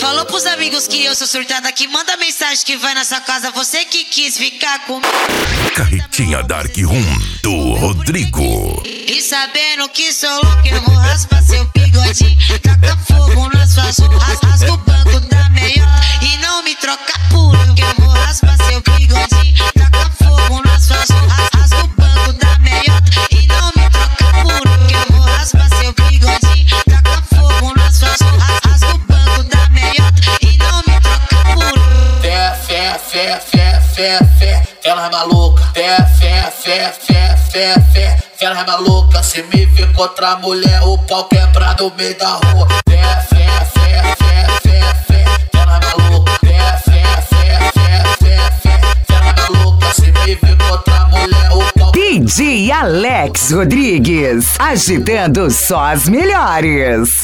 Falou pros amigos que eu sou surtada, que manda mensagem que vai na sua casa, você que quis ficar comigo. Carretinha Dark Room do Rodrigo. E sabendo que sou louco, eu vou raspar seu bigodinho, taca fogo nas suas roupas, rasga o banco da meiota e não me troca por eu, que eu vou raspar seu bigodinho, taca fogo nas suas roupas, rasga o banco da meiota e não me troca por eu, que eu vou raspar seu bigodinho, taca fogo nas suas roupas, rasga o banco da meiota e não me troca por eu. Fé, ela é maluca. Fé, ela é maluca. Se me ver com outra mulher, o pau quebra no meio da rua. Fé, ela é maluca. Fé, ela é maluca. Se me ver com outra mulher, o pau. DJ Alex Rodrigues, agitando só as melhores.